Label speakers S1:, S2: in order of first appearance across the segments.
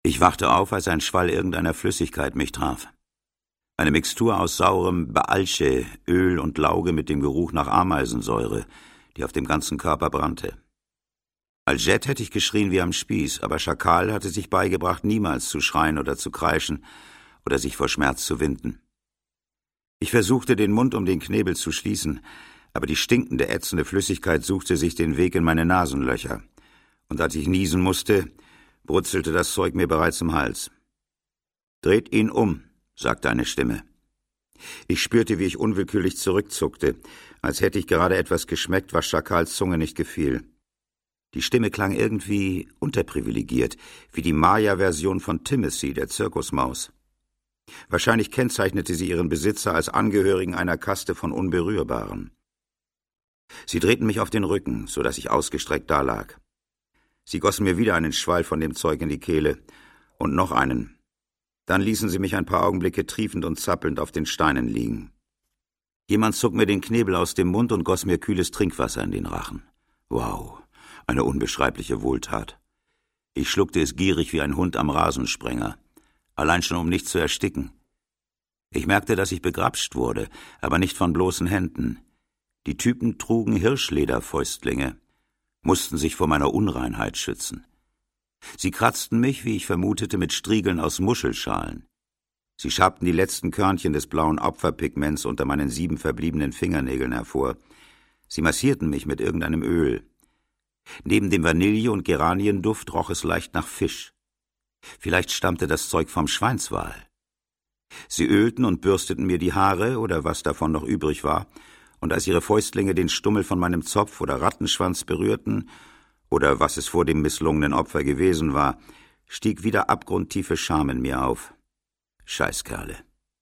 S1: Ich wachte auf, als ein Schwall irgendeiner Flüssigkeit mich traf. Eine Mixtur aus saurem Baalsche, Öl und Lauge mit dem Geruch nach Ameisensäure, die auf dem ganzen Körper brannte. Als Jet hätte ich geschrien wie am Spieß, aber Schakal hatte sich beigebracht, niemals zu schreien oder zu kreischen oder sich vor Schmerz zu winden. Ich versuchte, den Mund um den Knebel zu schließen, aber die stinkende, ätzende Flüssigkeit suchte sich den Weg in meine Nasenlöcher. Und als ich niesen musste, brutzelte das Zeug mir bereits im Hals. »Dreht ihn um«, sagte eine Stimme. Ich spürte, wie ich unwillkürlich zurückzuckte, als hätte ich gerade etwas geschmeckt, was Schakals Zunge nicht gefiel. Die Stimme klang irgendwie unterprivilegiert, wie die Maya-Version von Timothy, der Zirkusmaus. Wahrscheinlich kennzeichnete sie ihren Besitzer als Angehörigen einer Kaste von Unberührbaren. Sie drehten mich auf den Rücken, so dass ich ausgestreckt dalag. Sie gossen mir wieder einen Schwall von dem Zeug in die Kehle und noch einen. Dann ließen sie mich ein paar Augenblicke triefend und zappelnd auf den Steinen liegen. Jemand zog mir den Knebel aus dem Mund und goss mir kühles Trinkwasser in den Rachen. Wow, eine unbeschreibliche Wohltat. Ich schluckte es gierig wie ein Hund am Rasensprenger, allein schon um nicht zu ersticken. Ich merkte, dass ich begrapscht wurde, aber nicht von bloßen Händen. Die Typen trugen Hirschlederfäustlinge, mussten sich vor meiner Unreinheit schützen. Sie kratzten mich, wie ich vermutete, mit Striegeln aus Muschelschalen. Sie schabten die letzten Körnchen des blauen Opferpigments unter meinen 7 verbliebenen Fingernägeln hervor. Sie massierten mich mit irgendeinem Öl. Neben dem Vanille- und Geranienduft roch es leicht nach Fisch. Vielleicht stammte das Zeug vom Schweinswal. Sie ölten und bürsteten mir die Haare oder was davon noch übrig war, und als ihre Fäustlinge den Stummel von meinem Zopf oder Rattenschwanz berührten, oder was es vor dem misslungenen Opfer gewesen war, stieg wieder abgrundtiefe Scham in mir auf. Scheißkerle.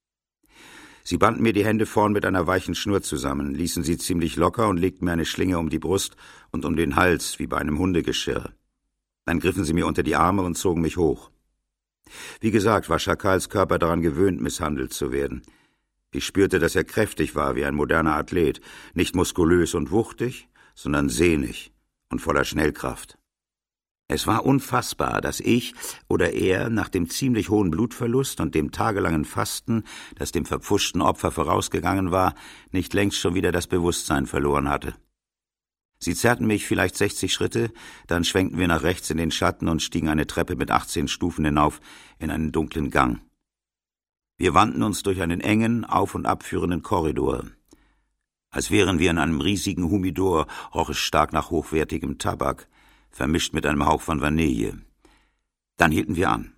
S1: Sie banden mir die Hände vorn mit einer weichen Schnur zusammen, ließen sie ziemlich locker und legten mir eine Schlinge um die Brust und um den Hals, wie bei einem Hundegeschirr. Dann griffen sie mir unter die Arme und zogen mich hoch. Wie gesagt, war Schakals Körper daran gewöhnt, misshandelt zu werden. Ich spürte, dass er kräftig war wie ein moderner Athlet, nicht muskulös und wuchtig, sondern sehnig und voller Schnellkraft. Es war unfassbar, dass ich oder er nach dem ziemlich hohen Blutverlust und dem tagelangen Fasten, das dem verpfuschten Opfer vorausgegangen war, nicht längst schon wieder das Bewusstsein verloren hatte. Sie zerrten mich vielleicht 60 Schritte, dann schwenkten wir nach rechts in den Schatten und stiegen eine Treppe mit 18 Stufen hinauf in einen dunklen Gang. Wir wandten uns durch einen engen, auf- und abführenden Korridor. Als wären wir in einem riesigen Humidor, roch es stark nach hochwertigem Tabak, vermischt mit einem Hauch von Vanille. Dann hielten wir an.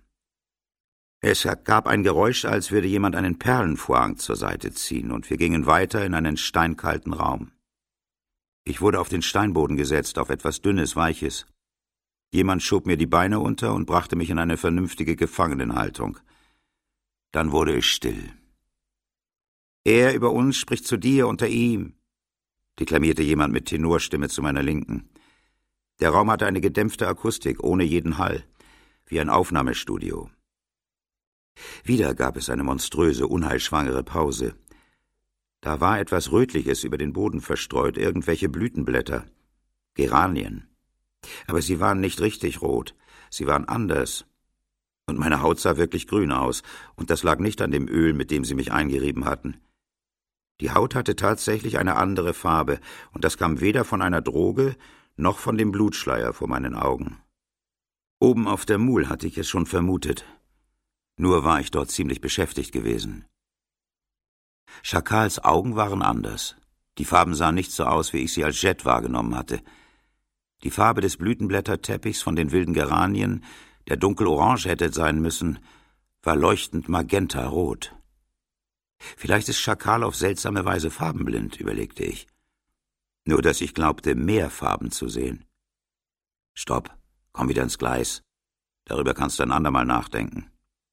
S1: Es gab ein Geräusch, als würde jemand einen Perlenvorhang zur Seite ziehen, und wir gingen weiter in einen steinkalten Raum. Ich wurde auf den Steinboden gesetzt, auf etwas Dünnes, Weiches. Jemand schob mir die Beine unter und brachte mich in eine vernünftige Gefangenenhaltung. Dann wurde es still. »Er über uns spricht zu dir unter ihm«, deklamierte jemand mit Tenorstimme zu meiner Linken. Der Raum hatte eine gedämpfte Akustik, ohne jeden Hall, wie ein Aufnahmestudio. Wieder gab es eine monströse, unheilschwangere Pause. Da war etwas Rötliches über den Boden verstreut, irgendwelche Blütenblätter, Geranien. Aber sie waren nicht richtig rot, sie waren anders. Und meine Haut sah wirklich grün aus, und das lag nicht an dem Öl, mit dem sie mich eingerieben hatten. Die Haut hatte tatsächlich eine andere Farbe, und das kam weder von einer Droge, noch von dem Blutschleier vor meinen Augen. Oben auf der Mul hatte ich es schon vermutet. Nur war ich dort ziemlich beschäftigt gewesen. Schakals Augen waren anders. Die Farben sahen nicht so aus, wie ich sie als Jet wahrgenommen hatte. Die Farbe des Blütenblätterteppichs von den wilden Geranien, der dunkelorange hätte sein müssen, war leuchtend magentarot. Vielleicht ist Schakal auf seltsame Weise farbenblind, überlegte ich. Nur dass ich glaubte, mehr Farben zu sehen. Stopp, komm wieder ins Gleis. Darüber kannst du ein andermal nachdenken.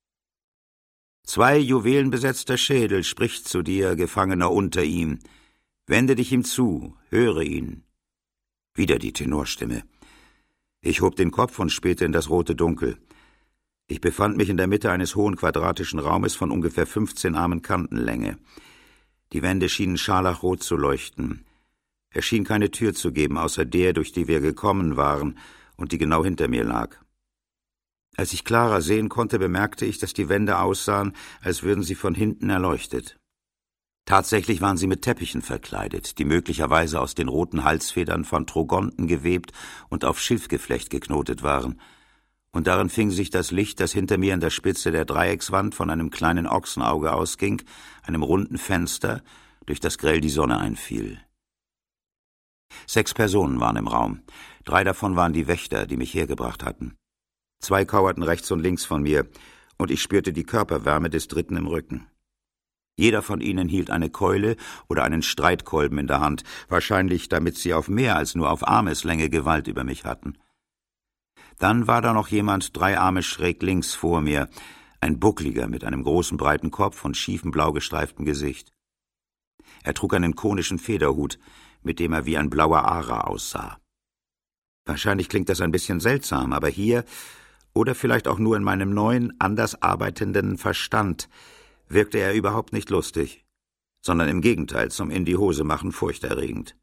S1: 2 juwelenbesetzter Schädel spricht zu dir, Gefangener unter ihm. Wende dich ihm zu, höre ihn. Wieder die Tenorstimme. Ich hob den Kopf und spähte in das rote Dunkel. Ich befand mich in der Mitte eines hohen quadratischen Raumes von ungefähr 15 Armen Kantenlänge. Die Wände schienen scharlachrot zu leuchten. Es schien keine Tür zu geben, außer der, durch die wir gekommen waren und die genau hinter mir lag. Als ich klarer sehen konnte, bemerkte ich, dass die Wände aussahen, als würden sie von hinten erleuchtet. Tatsächlich waren sie mit Teppichen verkleidet, die möglicherweise aus den roten Halsfedern von Trogonten gewebt und auf Schilfgeflecht geknotet waren. Und darin fing sich das Licht, das hinter mir an der Spitze der Dreieckswand von einem kleinen Ochsenauge ausging, einem runden Fenster, durch das grell die Sonne einfiel. 6 Personen waren im Raum. 3 davon waren die Wächter, die mich hergebracht hatten. 2 kauerten rechts und links von mir, und ich spürte die Körperwärme des 3. im Rücken. Jeder von ihnen hielt eine Keule oder einen Streitkolben in der Hand, wahrscheinlich damit sie auf mehr als nur auf Armeslänge Gewalt über mich hatten. Dann war da noch jemand 3 Arme schräg links vor mir, ein Buckliger mit einem großen breiten Kopf und schiefem blau gestreiftem Gesicht. Er trug einen konischen Federhut, mit dem er wie ein blauer Ara aussah. Wahrscheinlich klingt das ein bisschen seltsam, aber hier, oder vielleicht auch nur in meinem neuen, anders arbeitenden Verstand, wirkte er überhaupt nicht lustig, sondern im Gegenteil zum In-die-Hose-machen furchterregend.